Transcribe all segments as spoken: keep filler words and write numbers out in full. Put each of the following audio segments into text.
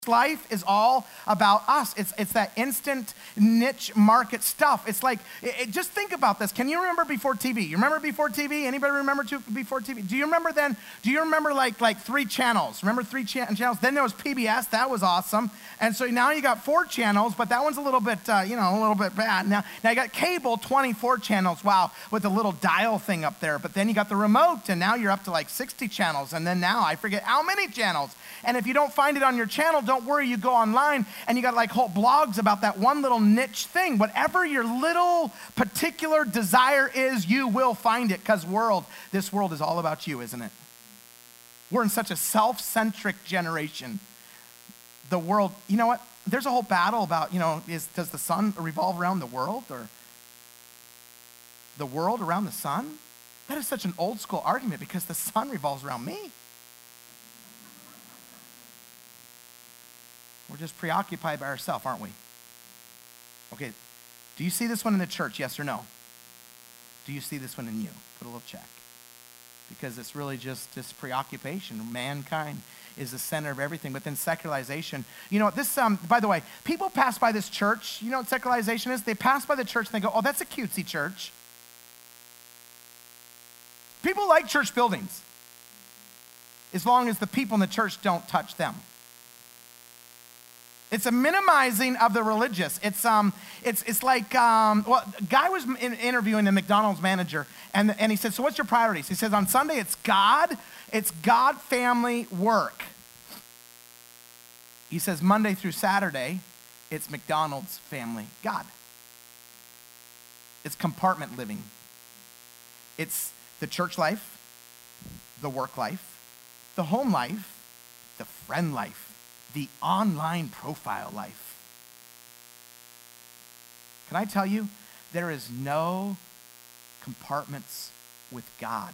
Life is all about us. It's it's that instant niche market stuff. It's like, it, it, just think about this. Can you remember before T V? You remember before T V? Anybody remember to, before T V? Do you remember then? Do you remember like like three channels? Remember three cha- channels? Then there was P B S. That was awesome. And so now you got four channels, but that one's a little bit, uh, you know, a little bit bad. Now, now you got cable, twenty-four channels. Wow, with a little dial thing up there. But then you got the remote, and now you're up to like sixty channels. And then now I forget how many channels. And if you don't find it on your channel, don't worry, you go online and you got like whole blogs about that one little niche thing. Whatever your little particular desire is, you will find it, because world, this world is all about you, isn't it? We're in such a self-centric generation. The world, you know what? There's a whole battle about, you know, is does the sun revolve around the world, or the world around the sun? That is such an old school argument, because the sun revolves around me. We're just preoccupied by ourselves, aren't we? Okay, do you see this one in the church, yes or no? Do you see this one in you? Put a little check. Because it's really just this preoccupation. Mankind is the center of everything. But then secularization. You know what, this, um, by the way, people pass by this church. You know what secularization is? They pass by the church and they go, oh, that's a cutesy church. People like church buildings, as long as the people in the church don't touch them. It's a minimizing of the religious. It's um, it's it's like um, well, a guy was in, interviewing the McDonald's manager, and and he said, "So what's your priorities?" He says, "On Sunday, it's God, it's God, family, work." He says, "Monday through Saturday, it's McDonald's, family, God." It's compartment living. It's the church life, the work life, the home life, the friend life, the online profile life. Can I tell you, there is no compartments with God.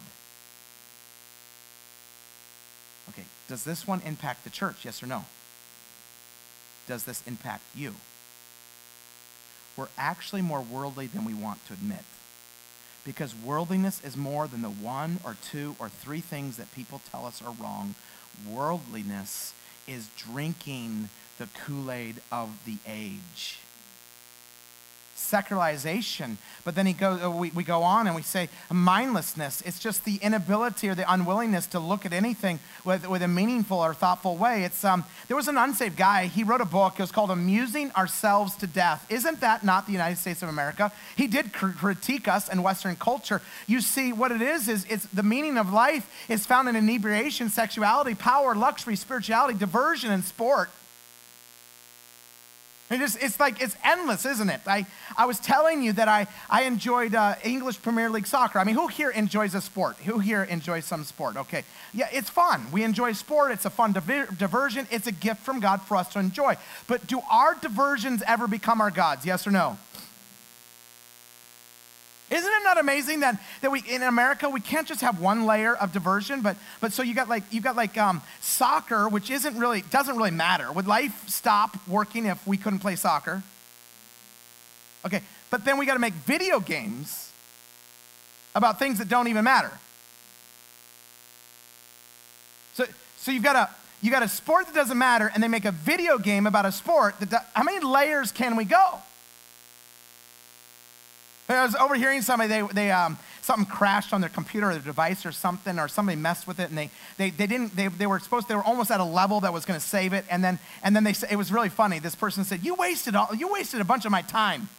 Okay, does this one impact the church, yes or no? Does this impact you? We're actually more worldly than we want to admit, because worldliness is more than the one or two or three things that people tell us are wrong. Worldliness is drinking the Kool-Aid of the age. Secularization, but then he goes, we, we go on and we say mindlessness. It's just the inability or the unwillingness to look at anything with, with a meaningful or thoughtful way. It's um, there was an unsaved guy, he wrote a book, it was called Amusing Ourselves to Death. Isn't that not the United States of America? He did cr- critique us and Western culture. You see, what it is, is it's the meaning of life is found in inebriation, sexuality, power, luxury, spirituality, diversion, and sport. It just, it's like, it's endless, isn't it? I, I was telling you that I, I enjoyed uh, English Premier League soccer. I mean, who here enjoys a sport? Who here enjoys some sport? Okay. Yeah, it's fun. We enjoy sport. It's a fun diver- diversion. It's a gift from God for us to enjoy. But do our diversions ever become our gods? Yes or no? Isn't it not amazing that, that we in America we can't just have one layer of diversion, but but so you got like you got like um, soccer, which isn't really doesn't really matter. Would life stop working if we couldn't play soccer? Okay, but then we got to make video games about things that don't even matter. So so you've got a you got a sport that doesn't matter, and they make a video game about a sport that do, how many layers can we go? I was overhearing somebody, they, they um, something crashed on their computer or their device or something, or somebody messed with it, and they, they, they didn't, they, they were supposed, they were almost at a level that was going to save it, and then, and then they, it was really funny. This person said, you wasted all, you wasted a bunch of my time.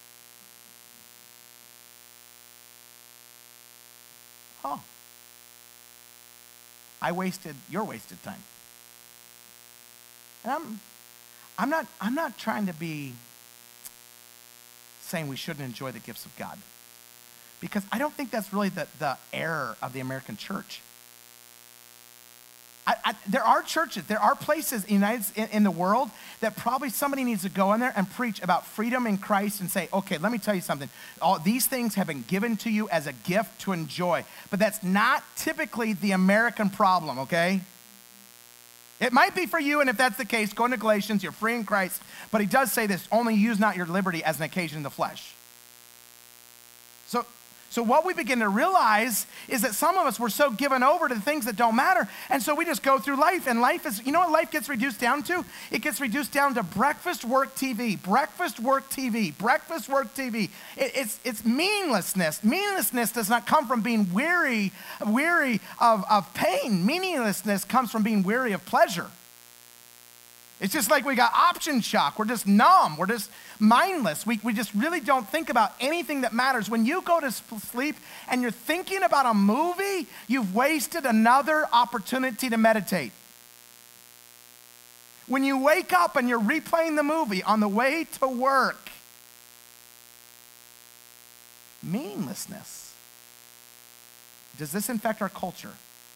Oh. I wasted your wasted time. And I'm, I'm not, I'm not trying to be saying we shouldn't enjoy the gifts of God, because I don't think that's really the, the error of the American church. I, I, there are churches, there are places in, United, in, in the world that probably somebody needs to go in there and preach about freedom in Christ and say, okay, let me tell you something. All these things have been given to you as a gift to enjoy, but that's not typically the American problem, okay? It might be for you, and if that's the case, go into Galatians, you're free in Christ, but he does say this, only use not your liberty as an occasion in the flesh. So, So what we begin to realize is that some of us, we're so given over to things that don't matter. And so we just go through life. And life is, you know what life gets reduced down to? It gets reduced down to breakfast, work, T V. Breakfast, work, T V. Breakfast, work, T V. It, it's, it's meaninglessness. Meaninglessness does not come from being weary, weary of, of pain. Meaninglessness comes from being weary of pleasure. It's just like we got option shock. We're just numb. We're just mindless. We, we just really don't think about anything that matters. When you go to sleep and you're thinking about a movie, you've wasted another opportunity to meditate. When you wake up and you're replaying the movie on the way to work, meaninglessness. Does this infect our culture?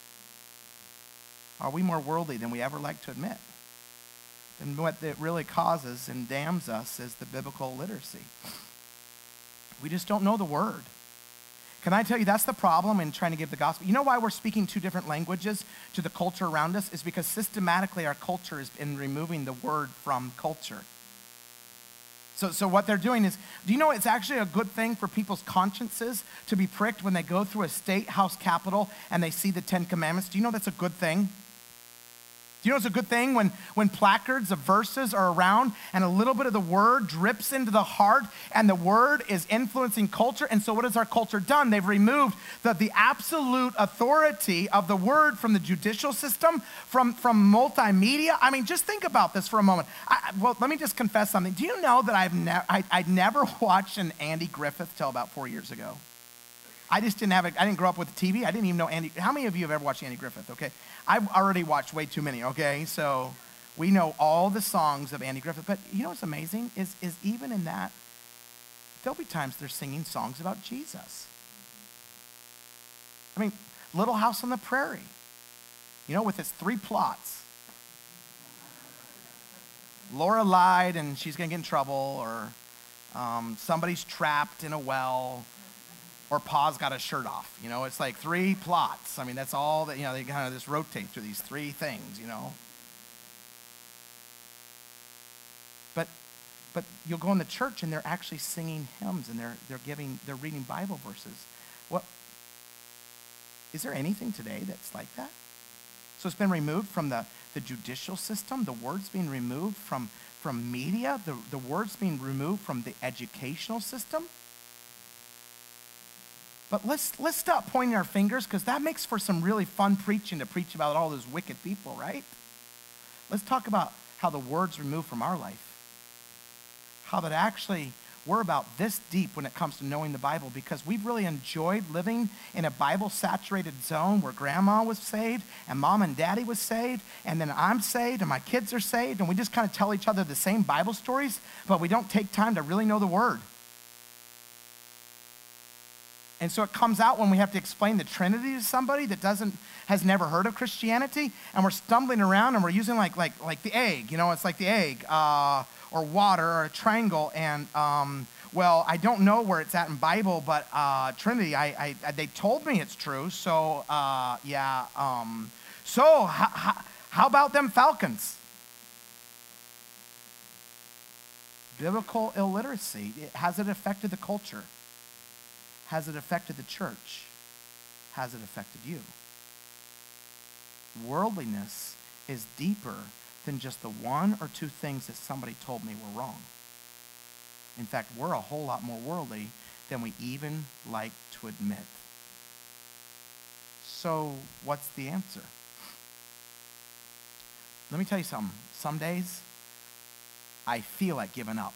Are we more worldly than we ever like to admit? And what it really causes and damns us is the biblical literacy. We just don't know the word. Can I tell you, that's the problem in trying to give the gospel. You know why we're speaking two different languages to the culture around us? Is because systematically our culture has been removing the word from culture. So, so what they're doing is, do you know it's actually a good thing for people's consciences to be pricked when they go through a state house capitol and they see the Ten Commandments? Do you know that's a good thing? Do you know it's a good thing when, when placards of verses are around and a little bit of the word drips into the heart and the word is influencing culture? And so what has our culture done? They've removed the, the absolute authority of the word from the judicial system, from, from multimedia. I mean, just think about this for a moment. I, well, let me just confess something. Do you know that I've ne- I, I'd never watched an Andy Griffith till about four years ago? I just didn't have it. I didn't grow up with T V. I didn't even know Andy. How many of you have ever watched Andy Griffith? Okay. I've already watched way too many. Okay. So we know all the songs of Andy Griffith. But you know what's amazing is, is even in that, there'll be times they're singing songs about Jesus. I mean, Little House on the Prairie, you know, with its three plots. Laura lied and she's going to get in trouble, or um, somebody's trapped in a well, or Pa's got a shirt off. You know, it's like three plots. I mean, that's all that, you know, they kind of just rotate through these three things, you know. But but you'll go in the church and they're actually singing hymns and they're they're giving, they're reading Bible verses. What, is there anything today that's like that? So it's been removed from the, the judicial system, the word's being removed from, from media, the, the word's being removed from the educational system. But let's let's stop pointing our fingers, because that makes for some really fun preaching, to preach about all those wicked people, right? Let's talk about how the word's removed from our life. How that actually we're about this deep when it comes to knowing the Bible, because we've really enjoyed living in a Bible-saturated zone where grandma was saved and mom and daddy was saved, and then I'm saved and my kids are saved, and we just kind of tell each other the same Bible stories, but we don't take time to really know the word. And so it comes out when we have to explain the Trinity to somebody that doesn't, has never heard of Christianity, and we're stumbling around and we're using like like like the egg, you know, it's like the egg, uh, or water, or a triangle, and um, well, I don't know where it's at in Bible, but uh, Trinity, I, I they told me it's true, so uh, yeah. Um, so how, how about them Falcons? Biblical illiteracy, has it affected the culture? Has it affected the church? Has it affected you? Worldliness is deeper than just the one or two things that somebody told me were wrong. In fact, we're a whole lot more worldly than we even like to admit. So what's the answer? Let me tell you something. Some days, I feel like giving up.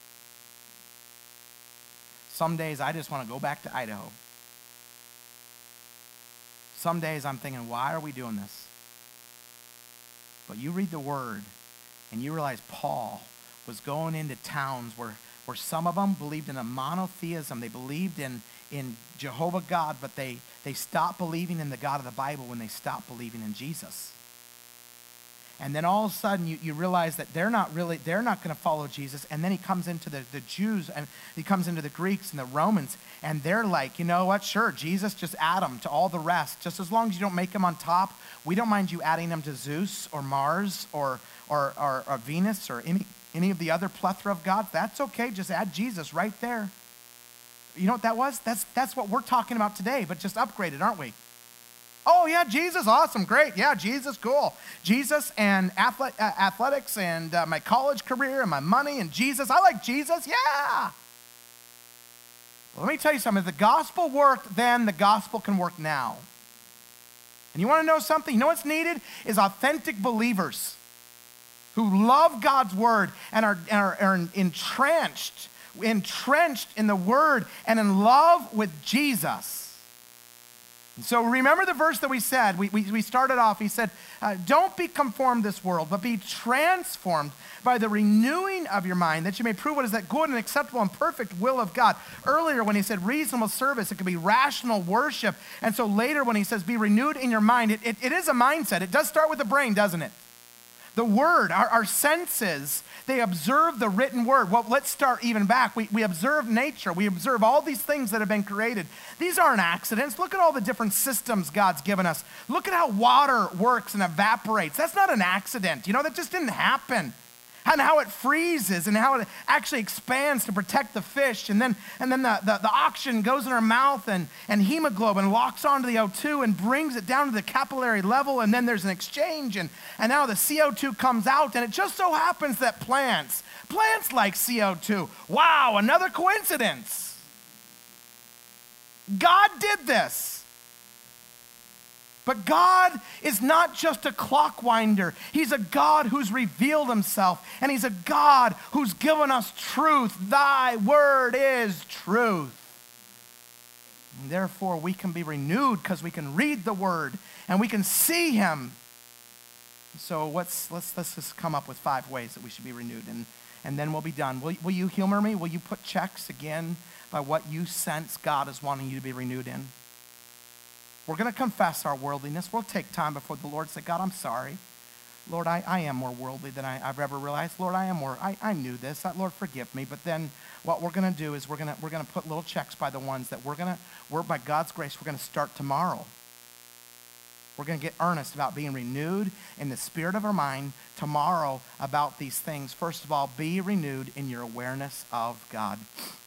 Some days I just want to go back to Idaho. Some days I'm thinking, why are we doing this? But you read the word and you realize Paul was going into towns where, where some of them believed in a monotheism. They believed in, in Jehovah God, but they, they stopped believing in the God of the Bible when they stopped believing in Jesus. And then all of a sudden you, you realize that they're not really, they're not going to follow Jesus. And then he comes into the, the Jews, and he comes into the Greeks and the Romans, and they're like, you know what, sure, Jesus, just add him to all the rest. Just as long as you don't make him on top, we don't mind you adding him to Zeus or Mars or, or, or, or Venus or any, any of the other plethora of gods. That's okay, just add Jesus right there. You know what that was? That's, that's what we're talking about today, but just upgraded, aren't we? Oh, yeah, Jesus, awesome, great. Yeah, Jesus, cool. Jesus and athlete, uh, athletics and uh, my college career and my money and Jesus. I like Jesus, yeah. But let me tell you something. If the gospel worked then, the gospel can work now. And you want to know something? You know what's needed? Is authentic believers who love God's word and are, are, are entrenched, entrenched in the word and in love with Jesus. So remember the verse that we said, we, we, we started off, he said, uh, don't be conformed to this world, but be transformed by the renewing of your mind, that you may prove what is that good and acceptable and perfect will of God. Earlier when he said reasonable service, it could be rational worship. And so later when he says be renewed in your mind, it, it, it is a mindset. It does start with the brain, doesn't it? The word, our, our senses, they observe the written word. Well, let's start even back. We, we observe nature. We observe all these things that have been created. These aren't accidents. Look at all the different systems God's given us. Look at how water works and evaporates. That's not an accident. You know, that just didn't happen. And how it freezes and how it actually expands to protect the fish. And then, and then the, the, the oxygen goes in our mouth and, and hemoglobin locks onto the O two and brings it down to the capillary level. And then there's an exchange. And, and now the C O two comes out. And it just so happens that plants, plants like C O two. Wow, another coincidence. God did this. But God is not just a clock winder. He's a God who's revealed himself. And he's a God who's given us truth. Thy word is truth. And therefore, we can be renewed because we can read the word and we can see him. So let's, let's, let's just come up with five ways that we should be renewed. And, and then we'll be done. Will, will you humor me? Will you put checks again by what you sense God is wanting you to be renewed in? We're going to confess our worldliness. We'll take time before the Lord and say, God, I'm sorry. Lord, I, I am more worldly than I, I've ever realized. Lord, I am more, I, I knew this. Lord, forgive me. But then what we're going to do is we're going to we're going to put little checks by the ones that we're going to, we're by God's grace, we're going to start tomorrow. We're going to get earnest about being renewed in the spirit of our mind tomorrow about these things. First of all, be renewed in your awareness of God.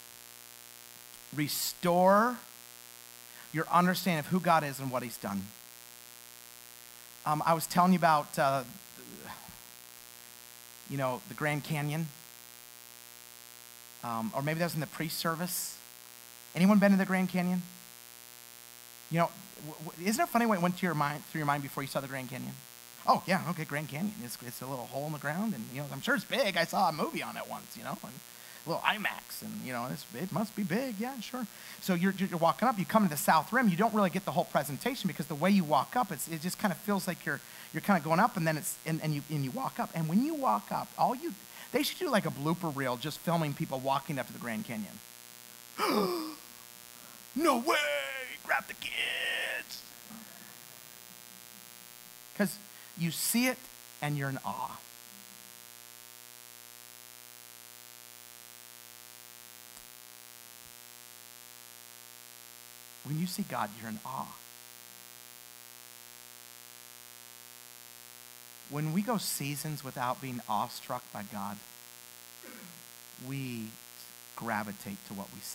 Restore your understanding of who God is and what he's done. Um, I was telling you about, uh, you know, the Grand Canyon. Um, or maybe that was in the pre-service. Anyone been to the Grand Canyon? You know, w- w- isn't it funny what went to your mind, through your mind before you saw the Grand Canyon? Oh, yeah, okay, Grand Canyon. It's, it's a little hole in the ground, and, you know, I'm sure it's big. I saw a movie on it once, you know, and a little IMAX, and, you know, it's, it must be big, yeah, sure. So you're, you're walking up, you come to the South Rim, you don't really get the whole presentation because the way you walk up, it's, it just kind of feels like you're you're kind of going up, and then it's, and, and, you, and you walk up. And when you walk up, all you, they should do like a blooper reel just filming people walking up to the Grand Canyon. No way, grab the kids. Because you see it and you're in awe. When you see God, you're in awe. When we go seasons without being awestruck by God, we gravitate to what we see.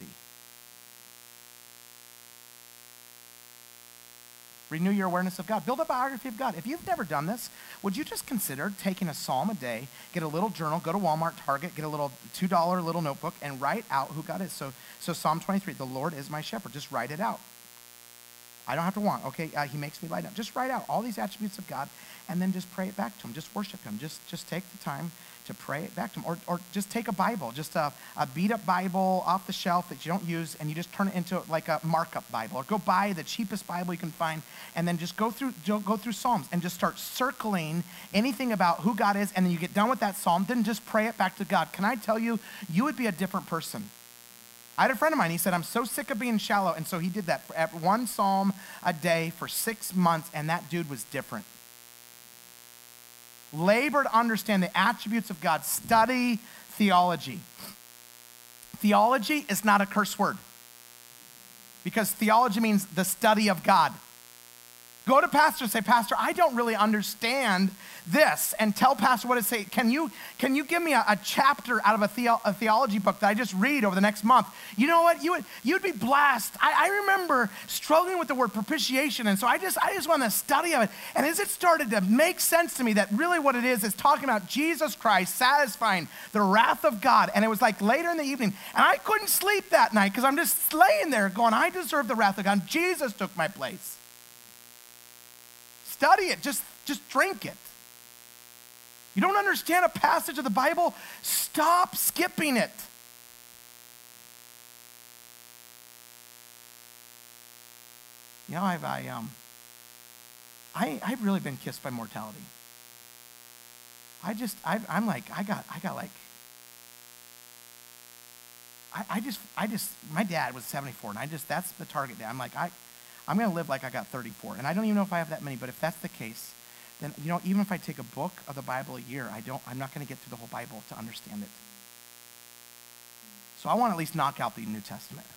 Renew your awareness of God. Build a biography of God. If you've never done this, would you just consider taking a psalm a day, get a little journal, go to Walmart, Target, get a little two dollar little notebook, and write out who God is. So, so Psalm twenty-three, the Lord is my shepherd. Just write it out. I don't have to want, okay, uh, he makes me lie down. Just write out all these attributes of God and then just pray it back to him. Just worship him. Just just take the time to pray it back to him. Or, or just take a Bible, just a, a beat-up Bible off the shelf that you don't use, and you just turn it into like a markup Bible. Or go buy the cheapest Bible you can find, and then just go through go through Psalms and just start circling anything about who God is, and then you get done with that Psalm, then just pray it back to God. Can I tell you, you would be a different person. I had a friend of mine, he said, I'm so sick of being shallow. And so he did that, for one psalm a day for six months, and that dude was different. Labor to understand the attributes of God. Study theology. Theology is not a curse word, because theology means the study of God. Go to pastor and say, Pastor, I don't really understand this. And tell pastor what it say. Can you, can you give me a, a chapter out of a, theo- a theology book that I just read over the next month? You know what? You would, you'd be blessed. I, I remember struggling with the word propitiation. And so I just, I just wanted to study of it. And as it started to make sense to me that really what it is is talking about Jesus Christ satisfying the wrath of God. And it was like later in the evening. And I couldn't sleep that night because I'm just laying there going, I deserve the wrath of God. Jesus took my place. Study it. Just, just drink it. You don't understand a passage of the Bible? Stop skipping it. You know, I've, I, um, I, I've really been kissed by mortality. I just, I, I'm like, I got, I got like, I, I just, I just, my dad was seventy-four, and I just, that's the target dad. I'm like, I, I'm going to live like I got thirty-four. And I don't even know if I have that many, but if that's the case, then, you know, even if I take a book of the Bible a year, I don't, I'm not going to get through the whole Bible to understand it. So I want to at least knock out the New Testament.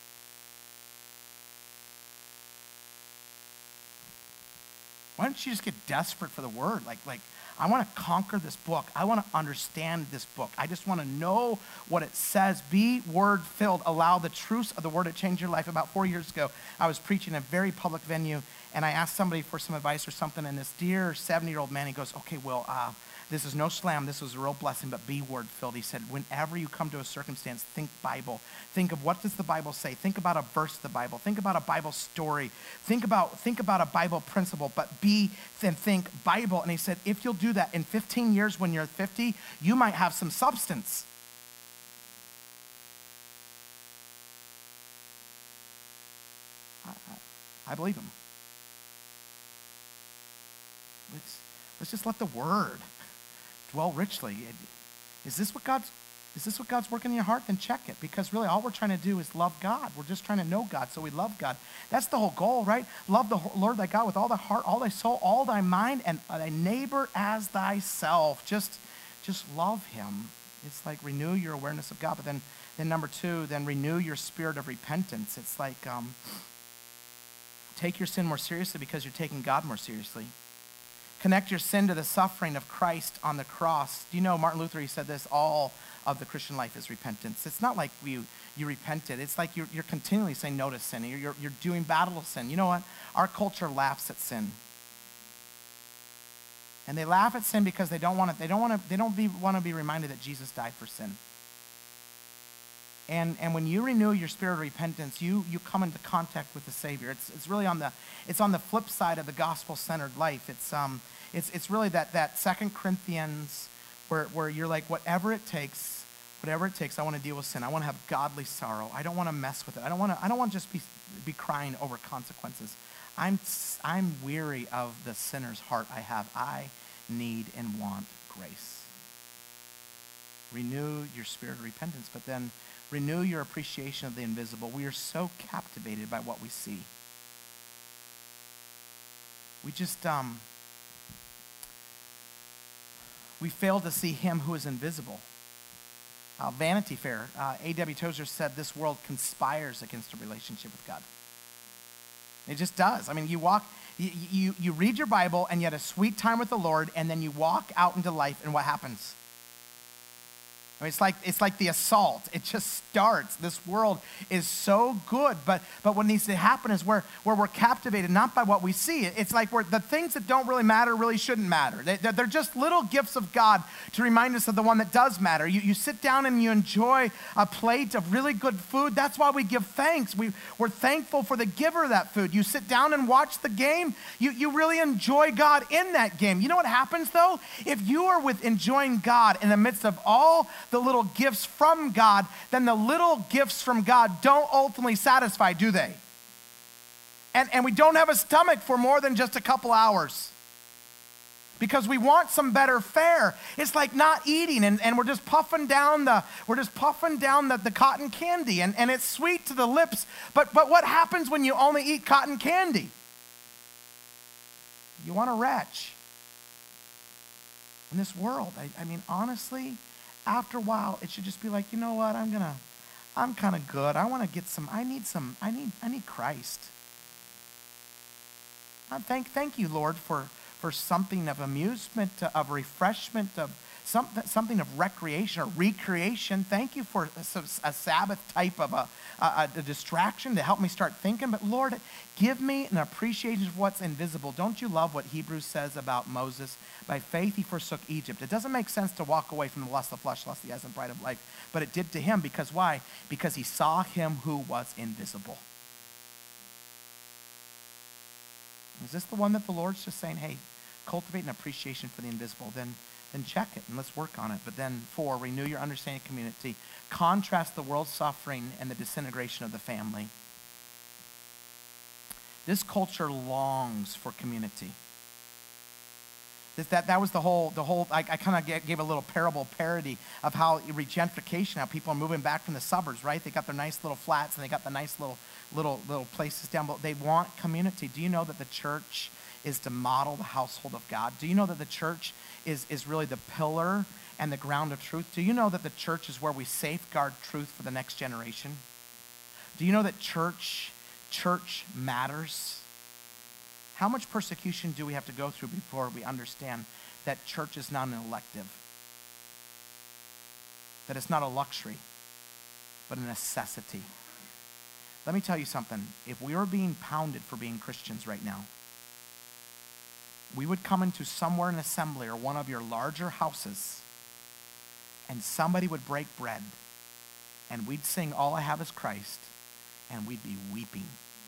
Why don't you just get desperate for the word? Like, like I want to conquer this book. I want to understand this book. I just want to know what it says. Be word filled. Allow the truths of the word to change your life. About four years ago, I was preaching in a very public venue, and I asked somebody for some advice or something, and this dear seventy-year-old man, he goes, okay, well, uh, this is no slam. This was a real blessing, but be word filled. He said, whenever you come to a circumstance, think Bible. Think of what does the Bible say. Think about a verse of the Bible. Think about a Bible story. Think about, think about a Bible principle, but be and think Bible. And he said, if you'll do that in fifteen years when you're fifty, you might have some substance. I, I, I believe him. Let's, let's just let the word dwell richly. Is this what God's, is this what God's working in your heart? Then check it, because really all we're trying to do is love God. We're just trying to know God, so we love God. That's the whole goal, right? Love the Lord thy God with all thy heart, all thy soul, all thy mind, and thy neighbor as thyself. Just, just love him. It's like renew your awareness of God. But then, then number two, then renew your spirit of repentance. It's like um, take your sin more seriously because you're taking God more seriously. Connect your sin to the suffering of Christ on the cross. Do you know Martin Luther, he said this, all of the Christian life is repentance. It's not like you, you repented. It's like you're, you're continually saying no to sin. You're, you're, you're doing battle with sin. You know what? Our culture laughs at sin. And they laugh at sin because they don't want to, they don't want to, they don't be, want to be reminded that Jesus died for sin. And, and when you renew your spirit of repentance, you, you come into contact with the Savior. It's, it's really on the, it's on the flip side of the gospel-centered life. It's, um, it's, it's really that, that Second Corinthians where, where you're like, whatever it takes, whatever it takes, I want to deal with sin. I want to have godly sorrow. I don't want to mess with it. I don't want to, I don't want to just be, be crying over consequences. I'm, I'm weary of the sinner's heart I have. I need and want grace. Renew your spirit of repentance, but then renew your appreciation of the invisible. We are so captivated by what we see. We just, um, we fail to see him who is invisible. Uh, Vanity Fair, uh, A W Tozer said this world conspires against a relationship with God. It just does. I mean, you walk, you, you, you read your Bible and you had a sweet time with the Lord, and then you walk out into life, and what happens? I mean, it's like, it's like the assault. It just starts. This world is so good, but, but what needs to happen is where, where we're captivated, not by what we see. It's like we're, the things that don't really matter really shouldn't matter. They, they're just little gifts of God to remind us of the one that does matter. You, you sit down and you enjoy a plate of really good food. That's why we give thanks. We, we're thankful for the giver of that food. You sit down and watch the game. You, you really enjoy God in that game. You know what happens, though? If you are with enjoying God in the midst of all the little gifts from God, then the little gifts from God don't ultimately satisfy, do they? And, and we don't have a stomach for more than just a couple hours because we want some better fare. It's like not eating, and, and we're just puffing down the we're just puffing down the, the cotton candy, and, and it's sweet to the lips, but but what happens when you only eat cotton candy? You want to retch. In this world, I, I mean, honestly, after a while, it should just be like, you know what, I'm gonna, I'm kind of good. I want to get some, I need some, I need, I need Christ. Uh, thank, thank you, Lord, for, for something of amusement, uh, of refreshment, of some, something of recreation or recreation. Thank you for a, a Sabbath type of a, a, a distraction to help me start thinking. But Lord, give me an appreciation of what's invisible. Don't you love what Hebrews says about Moses? By faith he forsook Egypt. It doesn't make sense to walk away from the lust of the flesh, lust of the eyes, and pride of life. But it did to him because why? Because he saw him who was invisible. Is this the one that the Lord's just saying, hey, cultivate an appreciation for the invisible? Then, then check it and let's work on it. But then four, renew your understanding of community. Contrast the world's suffering and the disintegration of the family. This culture longs for community. This, that, that was the whole, the whole I, I kind of gave a little parable parody of how regentrification, how people are moving back from the suburbs, right? They got their nice little flats and they got the nice little, little, little places down below. They want community. Do you know that the church is to model the household of God? Do you know that the church is, is really the pillar and the ground of truth? Do you know that the church is where we safeguard truth for the next generation? Do you know that church, church matters? How much persecution do we have to go through before we understand that church is not an elective? That it's not a luxury, but a necessity. Let me tell you something. If we were being pounded for being Christians right now, we would come into somewhere in assembly or one of your larger houses, and somebody would break bread, and we'd sing All I Have Is Christ, and we'd be weeping.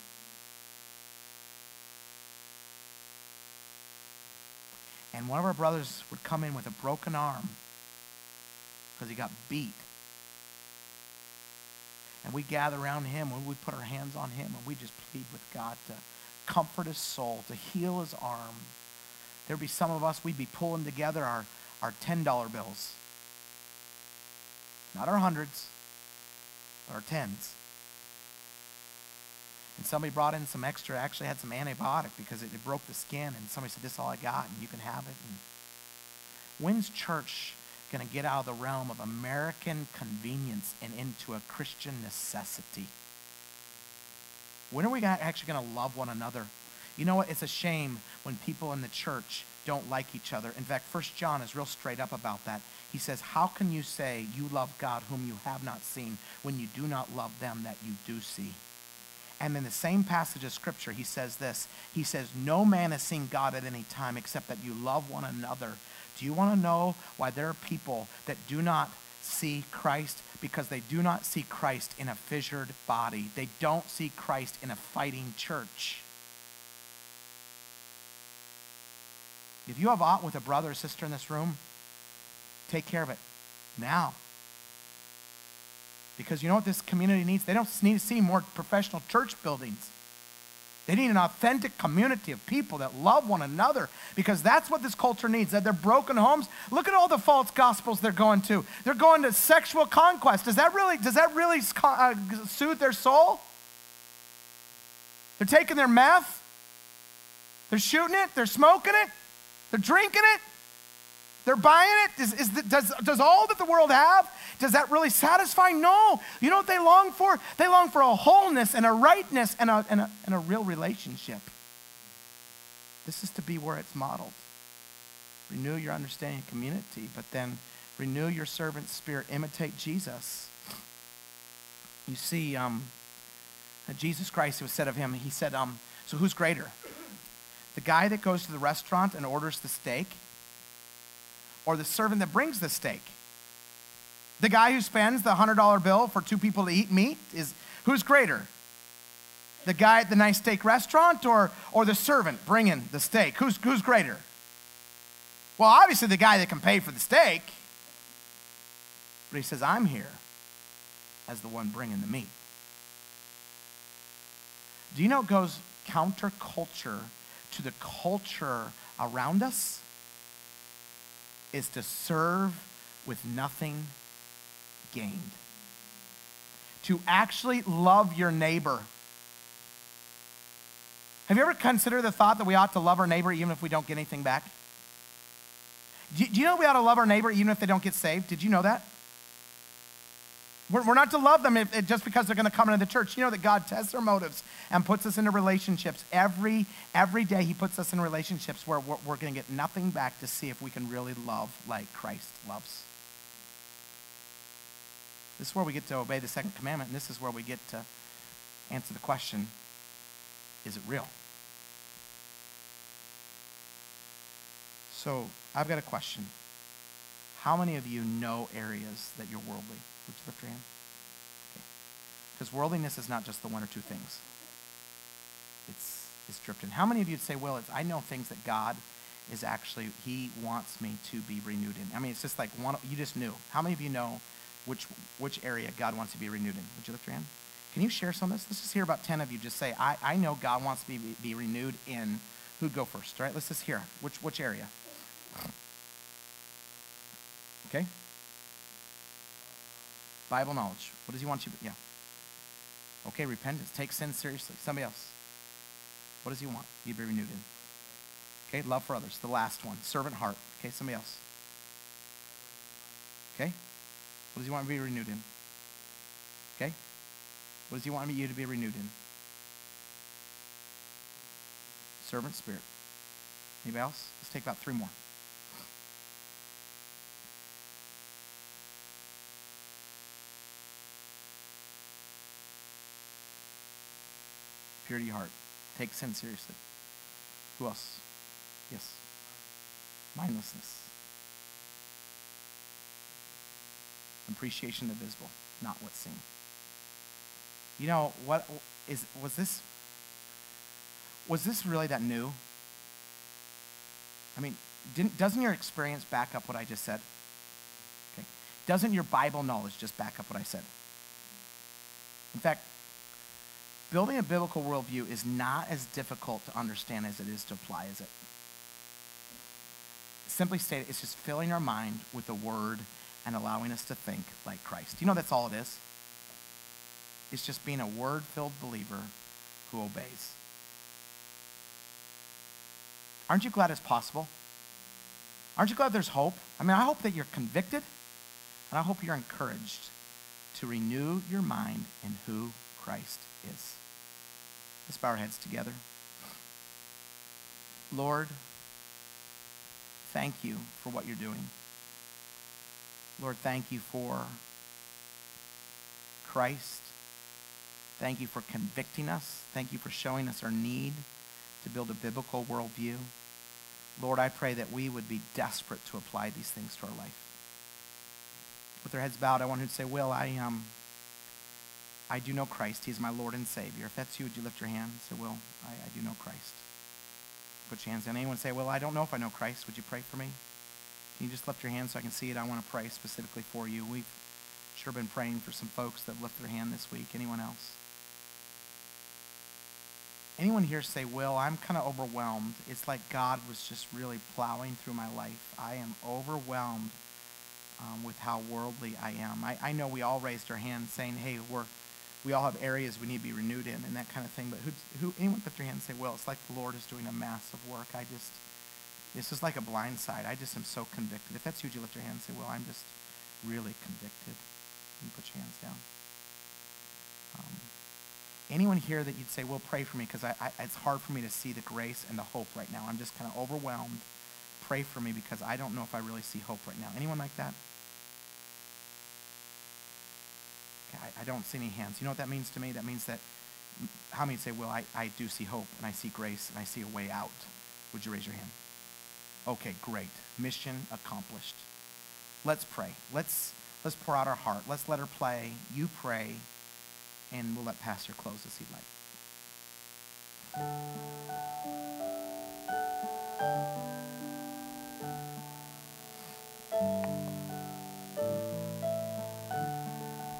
And one of our brothers would come in with a broken arm because he got beat. And we gather around him and we put our hands on him and we just plead with God to comfort his soul, to heal his arm. There'd be some of us, we'd be pulling together our, our ten dollar bills. Not our hundreds, but our tens. And somebody brought in some extra, actually had some antibiotic because it, it broke the skin, and somebody said, this is all I got, and you can have it. And when's church going to get out of the realm of American convenience and into a Christian necessity? When are we actually going to love one another? You know what? It's a shame when people in the church don't like each other. In fact, First John is real straight up about that. He says, how can you say you love God whom you have not seen when you do not love them that you do see? And in the same passage of Scripture, he says this. He says, no man has seen God at any time except that you love one another. Do you want to know why there are people that do not see Christ? Because they do not see Christ in a fissured body. They don't see Christ in a fighting church. If you have aught with a brother or sister in this room, take care of it now. Because you know what this community needs? They don't need to see more professional church buildings. They need an authentic community of people that love one another, because that's what this culture needs. That they're broken homes. Look at all the false gospels they're going to. They're going to sexual conquest. Does that really, does that really uh, soothe their soul? They're taking their meth. They're shooting it. They're smoking it. They're drinking it. They're buying it. Is, is the, does, does all that the world have, does that really satisfy? No. You know what they long for? They long for a wholeness and a rightness and a, and a, and a real relationship. This is to be where it's modeled. Renew your understanding of community, but then renew your servant spirit. Imitate Jesus. You see, um, Jesus Christ, it was said of him, he said, um, so who's greater? The guy that goes to the restaurant and orders the steak, or the servant that brings the steak? The guy who spends the one hundred dollar bill for two people to eat meat, is who's greater? The guy at the nice steak restaurant, or, or the servant bringing the steak? Who's, who's greater? Well, obviously the guy that can pay for the steak. But he says, I'm here as the one bringing the meat. Do you know it goes counterculture to the culture around us? Is to serve with nothing gained. To actually love your neighbor. Have you ever considered the thought that we ought to love our neighbor even if we don't get anything back? Do you, do you know we ought to love our neighbor even if they don't get saved? Did you know that? We're, we're not to love them if, if just because they're going to come into the church. You know that God tests our motives and puts us into relationships. Every, every day he puts us in relationships where we're, we're going to get nothing back to see if we can really love like Christ loves. This is where we get to obey the second commandment, and this is where we get to answer the question, is it real? So I've got a question. How many of you know areas that you're worldly? Would you lift your hand? Okay. Because worldliness is not just the one or two things. It's, it's dripped in. How many of you would say, well, it's, I know things that God is actually, he wants me to be renewed in. I mean, it's just like, one, you just knew. How many of you know which, which area God wants to be renewed in? Would you lift your hand? Can you share some of this? Let's just hear about ten of you. Just say, I, I know God wants to be, be renewed in. Who'd go first, right? Let's just hear. Which, which area? Okay? Bible knowledge. What does he want you to, yeah. Okay, repentance. Take sin seriously. Somebody else. What does he want you to be renewed in? Okay, love for others. The last one. Servant heart. Okay, somebody else. Okay? What does he want me to be renewed in? Okay? What does he want you to be renewed in? Servant spirit. Anybody else? Let's take about three more. Purity heart. Take sin seriously. Who else? Yes. Mindlessness. Appreciation of the visible, not what's seen. You know, what is was this was this really that new? I mean, didn't doesn't your experience back up what I just said? Okay. Doesn't your Bible knowledge just back up what I said? In fact, building a biblical worldview is not as difficult to understand as it is to apply, is it? Simply stated, it's just filling our mind with the word and allowing us to think like Christ. You know that's all it is? It's just being a word-filled believer who obeys. Aren't you glad it's possible? Aren't you glad there's hope? I mean, I hope that you're convicted, and I hope you're encouraged to renew your mind in who Christ is. Let's bow our heads together. Lord, thank you for what you're doing. Lord, thank you for Christ. Thank you for convicting us. Thank you for showing us our need to build a biblical worldview. Lord, I pray that we would be desperate to apply these things to our life. With their heads bowed, I want you to say, Will, I um, I do know Christ. He's my Lord and Savior. If that's you, would you lift your hand and say, Will, I, I do know Christ. Put your hands down. Anyone say, well, I don't know if I know Christ. Would you pray for me? Can you just lift your hand so I can see it? I want to pray specifically for you. We've sure been praying for some folks that lift their hand this week. Anyone else? Anyone here say, Will, I'm kind of overwhelmed. It's like God was just really plowing through my life. I am overwhelmed um, with how worldly I am. I, I know we all raised our hands saying, hey, we're, we all have areas we need to be renewed in and that kind of thing. But who, who anyone lift their hand and say, well, it's like the Lord is doing a massive work. I just, this is like a blind side. I just am so convicted. If that's you, would you lift your hand and say, well, I'm just really convicted. You put your hands down. Um, anyone here that you'd say, well, pray for me because I, I, it's hard for me to see the grace and the hope right now. I'm just kind of overwhelmed. Pray for me because I don't know if I really see hope right now. Anyone like that? Okay, I, I don't see any hands. You know what that means to me? That means that, how many say, well, I, I do see hope and I see grace and I see a way out. Would you raise your hand? Okay, great. Mission accomplished. Let's pray. Let's let's pour out our heart. Let's let her play. You pray, and we'll let Pastor close as he'd like.